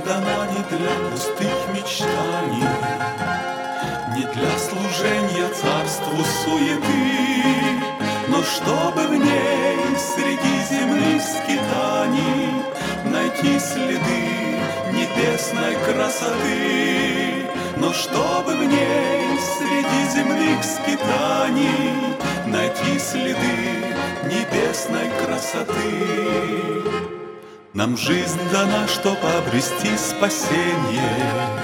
дана не для пустых мечтаний, не для служения царству суеты, но чтобы в ней среди земных скитаний найти следы небесной красоты. Но чтобы в ней среди земных скитаний найти следы небесной красоты. Нам жизнь дана, чтоб обрести спасение,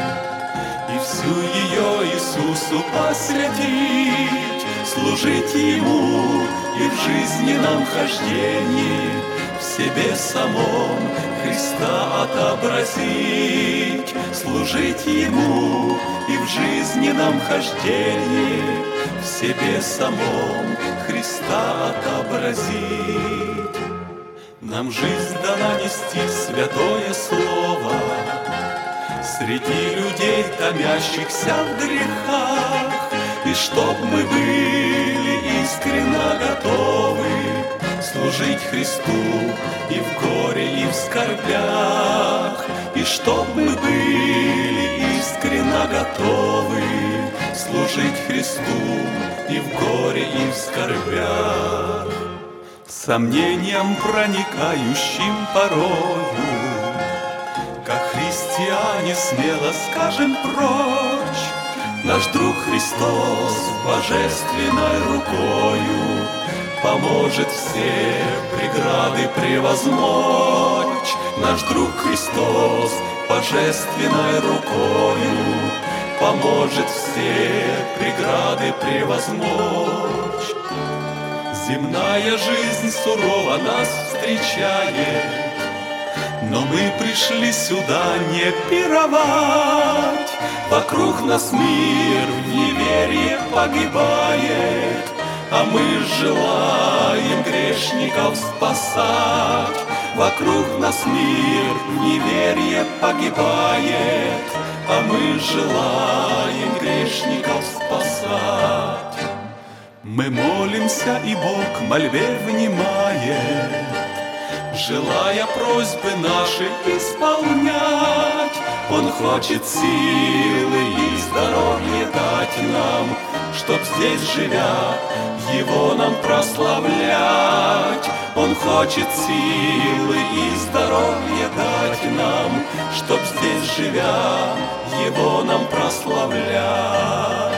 и всю ее Иисусу посвятить, служить Ему и в жизненном хождении в себе самом Христа отобразить, служить Ему и в жизненном хождении в себе самом Христа отобразить. Нам жизнь дана нести святое слово среди людей, томящихся в грехах, и чтоб мы были искренно готовы служить Христу и в горе, и в скорбях, и чтоб мы были искренно готовы служить Христу и в горе, и в скорбях. Сомнением проникающим порою, как христиане смело скажем прочь, наш друг Христос божественной рукою поможет все преграды превозмочь. Наш друг Христос божественной рукою поможет все преграды превозмочь. Земная жизнь сурово нас встречает, но мы пришли сюда не пировать. Вокруг нас мир в неверии погибает, а мы желаем грешников спасать. Вокруг нас мир в неверии погибает, а мы желаем грешников спасать. Мы молимся, и Бог мольбе внимает, желая просьбы наши исполнять. Он хочет силы и здоровье дать нам, чтоб здесь живя Его нам прославлять. Он хочет силы и здоровье дать нам, чтоб здесь живя Его нам прославлять.